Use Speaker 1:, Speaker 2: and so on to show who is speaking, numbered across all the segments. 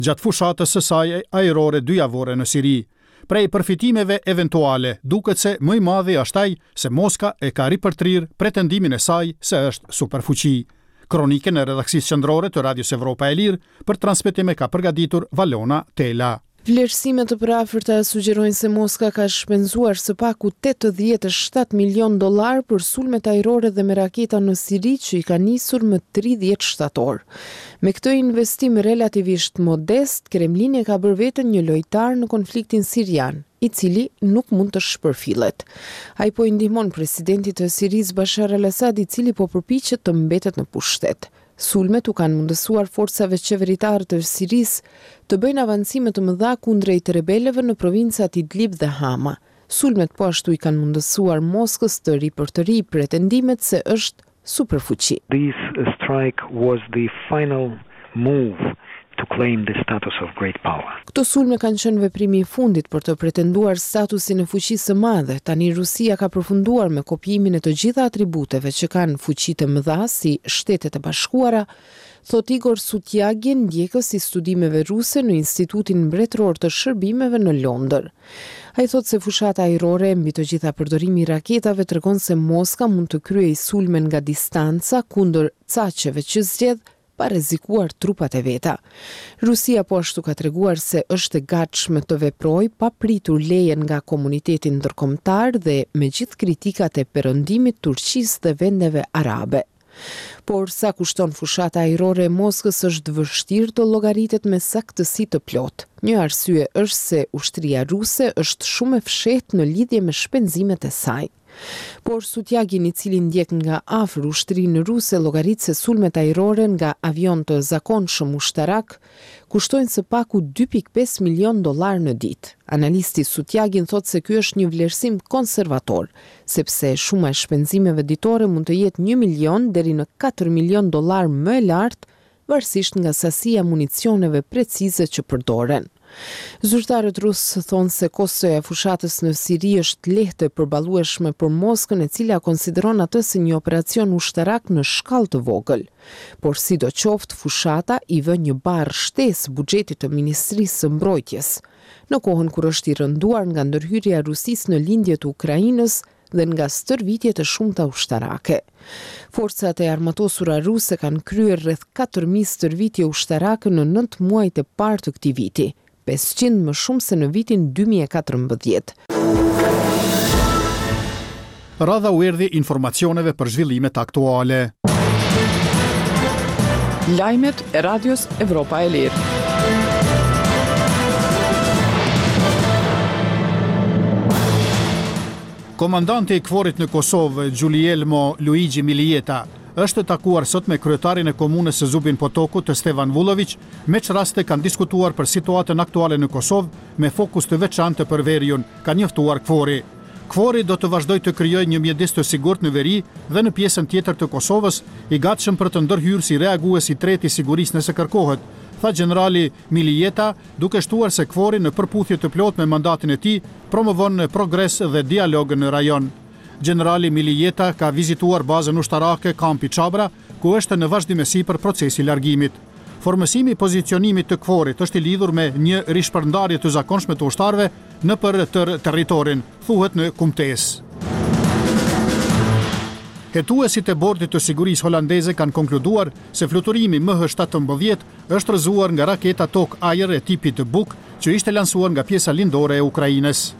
Speaker 1: gjatë fushatës së saj ajrore dyjavore në Siri. Prej përfitimeve eventuale, duket se më i madhi është ai se Moska e ka ripërtrir pretendimin e saj se është superfuqi. Kronikën e redaksisë qendrore të Radios Evropa e Lirë për transmetim e ka përgatitur Valona Tela.
Speaker 2: Vlerësimet të përafërta sugjerojnë se Moska ka shpenzuar së paku $87 milion për sulmet ajrore dhe me raketa në Siri që i ka nisur më 30 shtator. Me këtë investim relativisht modest, Kremlini ka bërë veten një lojtar në konfliktin sirian, i cili nuk mund të shpërfillet. Ai po i ndihmon presidentit të Sirisë Bashar al-Assad, i cili po përpiqet të mbetet në pushtet. Sulmet u kanë mundësuar forcave qeveritare të Sirisë të bëjnë avancime të mëdha kundrejt rebelëve në provincat Idlib dhe Hama. Sulmet po ashtu i kanë mundësuar Moskës të ripërtëri pretendimet se është superfuqi.
Speaker 3: This strike was the final move to claim the status of great power.
Speaker 2: Këto sulme kanë qenë veprimi i fundit për të pretenduar statusin e fuqisë së madhe. Tani Rusia ka përfunduar me kopjimin e të gjitha atributeve që kanë fuqi të mëdha si Shtetet e Bashkuara, thot Igor Sutyagin, ndjekës i studimeve ruse në Institutin Mbretëror të Shërbimeve në Londër. Ai thot se fushata ajrore mbi të gjitha përdorimi i raketave tregon se Moska mund të kryejë sulme nga distanca kundër caqeve që zgjedh pa rrezikuar trupat e veta. Rusia po ashtu ka treguar se është e gatshme të veprojë pa pritur lejen nga komuniteti ndërkombëtar dhe me gjithë kritikat e perëndimit Turqisë dhe vendeve arabe. Por sa kushton fushata ajrore e Moskës është vështirë të llogaritet me saktësi të plotë. Një arsye është se ushtria ruse është shumë e fshehtë në lidhje me shpenzimet e saj. Por Sutyagin, i cili ndjek nga afër ushtrinë ruse, llogarit se sulmet ajrore nga avion të zakonshëm ushtarak kushtojnë së paku $2.5 milion në ditë. Analisti Sutyagin thot se ky është një vlerësim konservator, sepse shuma e shpenzimeve ditore mund të jetë $1 milion deri në $4 milion më e lartë, varësisht nga sasia municioneve precize që përdoren. Zyrtarët rusë thonë se kostoja e fushatës në Siri është lehtë e përballueshme për Moskën, e cila konsideron atë si një operacion ushtarak në shkallë të vogël. Por sidoqoftë, fushata i vë një barë shtesë buxhetit të Ministrisë së Mbrojtjes, në kohën kur është i rënduar nga ndërhyrja e Rusisë në lindje të Ukrainës dhe nga stërvitjet e shumta ushtarake. Forcat e armatosura ruse kanë kryer rreth 4.000 stërvitje ushtarake në 9 muajt e parë të këtij viti, 500 më shumë se në vitin 2014.
Speaker 1: Radha u erdhi informacioneve për zhvillimet aktuale.
Speaker 4: Lajmet e Radios Evropa e Lirë.
Speaker 1: Komandanti i KFOR-it në Kosovë, Giulielmo Luigi Milieta, është takuar sot me kryetarin e komunës së Zubin Potokut, Stevan Vulović, me që raste kanë diskutuar për situatën aktuale në Kosovë me fokus të veçantë për veriun, ka njoftuar KFOR-i. KFOR-i do të vazhdojë të krijojë një mjedis të sigurt në veri dhe në pjesën tjetër të Kosovës, i gatshëm për të ndërhyrë si reagues i tretë i sigurisë nëse kërkohet, tha generali Milieta, duke shtuar se KFOR-i në përputhje të plotë me mandatin e tij promovon progres dhe dialog në rajon. Generali Milieta ka vizituar bazën ushtarake kampi Çabra, ku është në vazhdimësi për procesi largimit. Formësimi i pozicionimit të KFOR-it është i lidhur me një rishpërndarje të zakonshme të ushtarëve në për tërë territorin, thuhet në kumtesë. Hetuesit e bordit të sigurisë holandeze kanë konkluduar se fluturimi MH17 është rrëzuar nga raketa tok-ajër e tipit Buk, që ishte lansuar nga pjesa lindore e Ukrainës.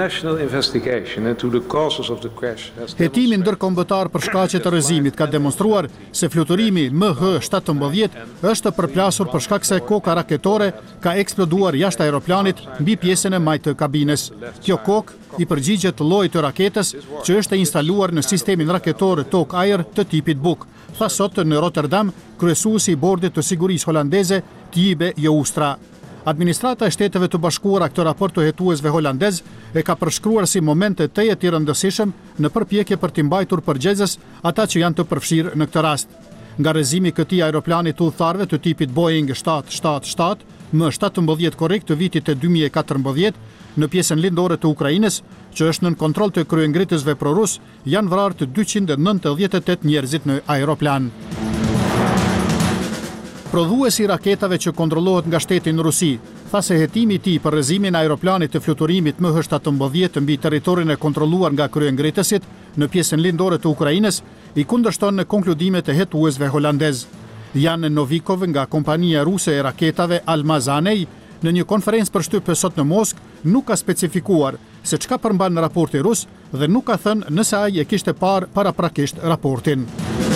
Speaker 1: Hetimi ndërkombëtar për shkaqe të rrëzimit ka demonstruar se fluturimi MH17 është përplasur për shkak se koka raketore ka eksploduar jashtë aeroplanit mbi pjesën e majtë të kabines. Kjo kokë i përgjigjet llojit të raketës që është instaluar në sistemin raketor tok-ajër të tipit Buk, tha sot në Rotterdam kryesuesi i bordit të sigurisë holandeze Tjibe Joustra. Administrata e Shteteve të Bashkuara këtë raport të hetuesve holandez e ka përshkruar si momente të jetë i rëndësishëm në përpjekje për t'i mbajtur përgjegjës ata që janë të përfshirë në këtë rast. Nga rrëzimi i këtij aeroplani të udhëtarëve të tipit Boeing 777 M17 korrekt të vitit të 2014 në pjesën lindore të Ukrainës, që është nën kontroll të kryengritësve prorus, janë vrarë të 298 njerëzit në aeroplan. Prodhuesi i raketave që kontrollohet nga shteti në Rusi, tha se hetimi i tij për rrezimin e aeroplanit të fluturimit MH17 mbi territorin e kontrolluar nga kryengritësit në pjesën lindore të Ukrainës i kundërshton në konkludimet e hetuesve holandez. Jan Novikov nga kompania ruse e raketave Almazanej në një konferencë për shtypje sot në Moskë nuk ka specifikuar se çka përmban raporti rus dhe nuk ka thënë nëse ai e kishte parë paraprakisht raportin.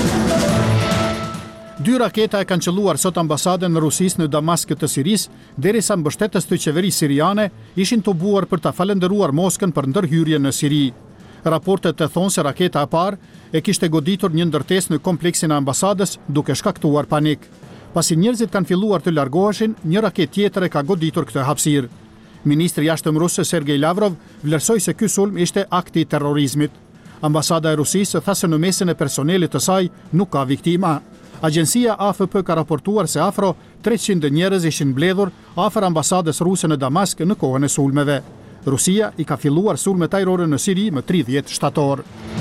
Speaker 1: 2 raketa e kanë qelluar sot ambasadën në Rusis në Damask të Siris, derisa mbështetës të qeverisë siriane ishin tubuar për ta falendëruar Moskën për ndërhyrje në Siri. Raportet e thonë se raketa e parë e kishte goditur një ndërtesë në kompleksin e ambasadës duke shkaktuar panik. Pasi njerëzit kanë filluar të largoheshin, një raketë tjetër e ka goditur këtë hapësirë. Ministri i jashtëm rus Sergej Lavrov vlerësoi se ky sulm ishte akti i terrorizmit. Ambasada e Rusisë tha se në mesin e personelit të saj nuk ka viktima. Agjencia AFP ka raportuar se afro 300 njerëz ishin mbledhur afër ambasadës ruse në Damask në kohën e sulmeve. Rusia i ka filluar sulmet ajrore në Siri më 30 shtator.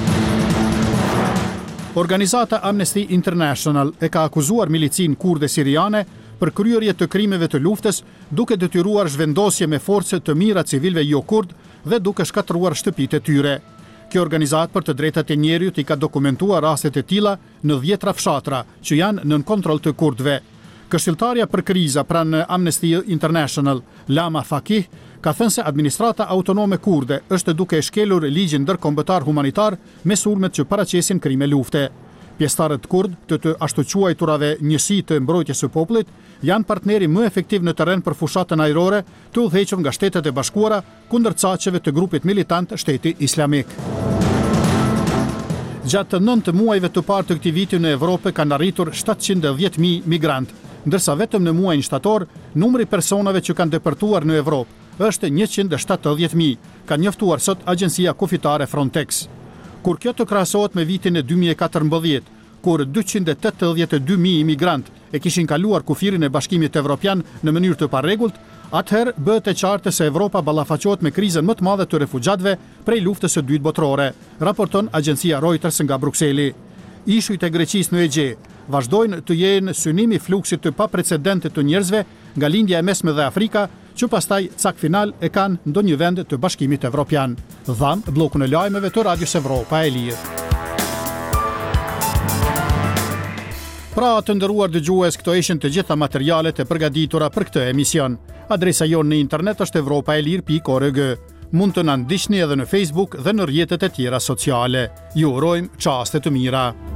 Speaker 1: Organizata Amnesty International e ka akuzuar milicin kurde siriane për kryerje të krimeve të luftës, duke detyruar zhvendosje me force të mira civilëve jo kurd dhe duke shkatruar shtëpitë e tyre. Kjo organizat për të drejtat e njerëzit i ka dokumentuar rastet e tilla në 10 fshatra që janë nën kontroll të kurdëve. Këshilltarja për kriza pranë Amnesty International, Lama Fakih, ka thënë se administrata autonome kurde është duke shkelur ligjin ndërkombëtar humanitar me sulmet që paraqesin krime lufte. Pjesëtarët kurd të ashtu quajturave njësi të mbrojtjes së popullit janë partneri më efektiv në terren për fushatën ajrore të udhëhequr nga Shtetet e Bashkuara kundër caqeve të grupit militant Shteti Islamik. Gjatë 9 muajve të parë të këtij viti në Evropë kanë arritur 710.000 migrantë, ndërsa vetëm në muajin shtator numri personave që kanë depërtuar në Evropë është 170.000, ka njoftuar sot agjencia kufitare Frontex. Kur kjo të krahasohet me vitin e 2014, kur 282.000 imigrantë e kishin kaluar kufirin e Bashkimit Evropian në mënyrë të parregullt, atëherë bëhet e qartë se Evropa ballafaqohet me krizën më të madhe të refugjatëve prej luftës së dytë botërore, raporton agjencia Reuters nga Brukseli. Ishujt e Greqisë në Egje vazhdojnë të jenë synimi i fluksit të paprecedentit të njerëzve nga lindja e mesme dhe Afrika, që pastaj cak final e kanë ndonjë vend të Bashkimit Evropian. Dham bllokun e lajmeve të Radios Evropa e Lirë. Pra të nderuar dëgjues, këto ishin të gjitha materialet e përgatitura për këtë emision. Adresa jonë në internet është europaelir.org. Mund të na ndiqni edhe në Facebook dhe në rrjetet e tjera sociale. Ju urojmë çaste të mira.